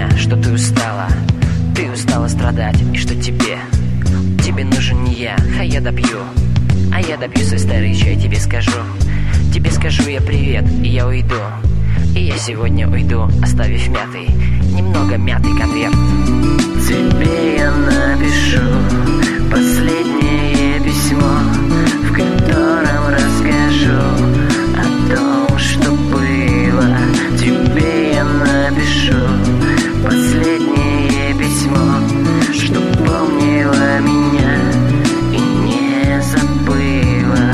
меня, что ты устала страдать, и что тебе нужен не я, а я допью свой старый чай, тебе скажу я привет, и я уйду. И я сегодня уйду, оставив немного мятый конверт. Тебе я напишу последнее письмо, в котором расскажу о том, что было. Тебе я напишу последнее письмо, что помнила меня и не забыла.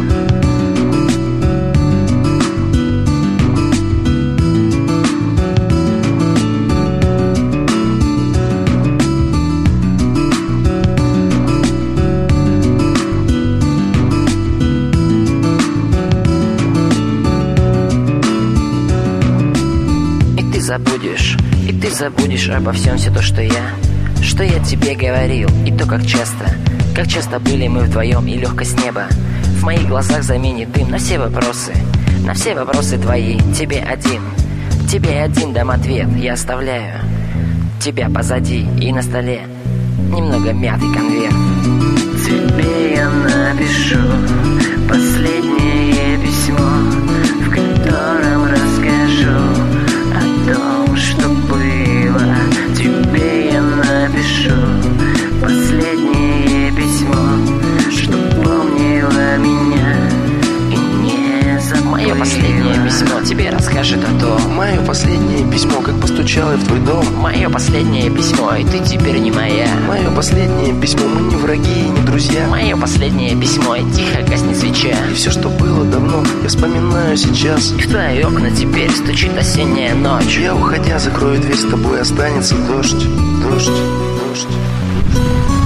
И ты забудешь обо всем все то, что я тебе говорил. И то, как часто были мы вдвоем, и легкость неба в моих глазах заменит дым на все вопросы твои. Тебе один дам ответ. Я оставляю тебя позади, и на столе немного мятый конверт. Тебе я напишу последнее письмо, в котором расскажу о том, что было. Тебе я напишу последнее письмо, что помнила меня и не забыла. Мое последнее письмо тебе расскажет о том. Мое последнее письмо, как постучало в твой дом. Мое последнее письмо, и ты теперь не моя. Мое последнее письмо, мы не враги и не друзья. Мое последнее письмо, и тихо гаснет свеча. И все, что было давно, я вспоминаю сейчас. И в твои окна теперь стучит осенняя ночь. Я, уходя, закрою дверь, с тобой останется дождь.